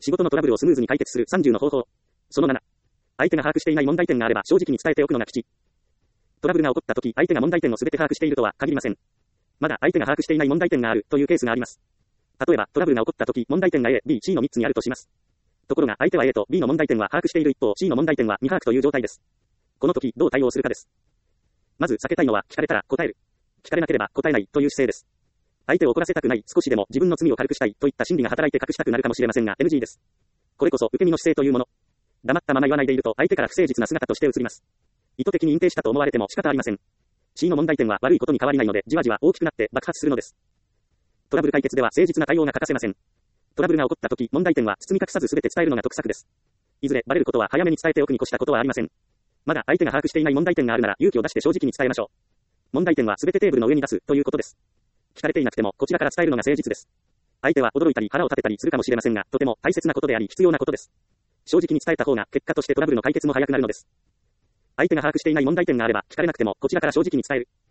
仕事のトラブルをスムーズに解決する30の方法。その7。相手が把握していない問題点があれば正直に伝えておくのが吉。トラブルが起こったとき、相手が問題点をすべて把握しているとは限りません。まだ相手が把握していない問題点があるというケースがあります。例えば、トラブルが起こったとき、問題点が A、B、C の3つにあるとします。ところが、相手は A と B の問題点は把握している一方、C の問題点は未把握という状態です。この時、どう対応するかです。まず避けたいのは、聞かれたら答える。聞かれなければ答えないという姿勢です。相手を怒らせたくない、少しでも自分の罪を軽くしたいといった心理が働いて隠したくなるかもしれませんが、NG です。これこそ受け身の姿勢というもの。黙ったまま言わないでいると、相手から不誠実な姿として映ります。意図的に隠蔽したと思われても仕方ありません。C の問題点は悪いことに変わりないので、じわじわ大きくなって爆発するのです。トラブル解決では誠実な対応が欠かせません。トラブルが起こったとき、問題点は包み隠さず全て伝えるのが得策です。いずれバレることは早めに伝えておくに越したことはありません。まだ相手が把握していない問題点があるなら勇気を出して正直に伝えましょう。問題点は全てテーブルの上に出すということです。聞かれていなくてもこちらから伝えるのが誠実です。相手は驚いたり腹を立てたりするかもしれませんが、とても大切なことであり必要なことです。正直に伝えた方が結果としてトラブルの解決も早くなるのです。相手が把握していない問題点があれば聞かれなくてもこちらから正直に伝える。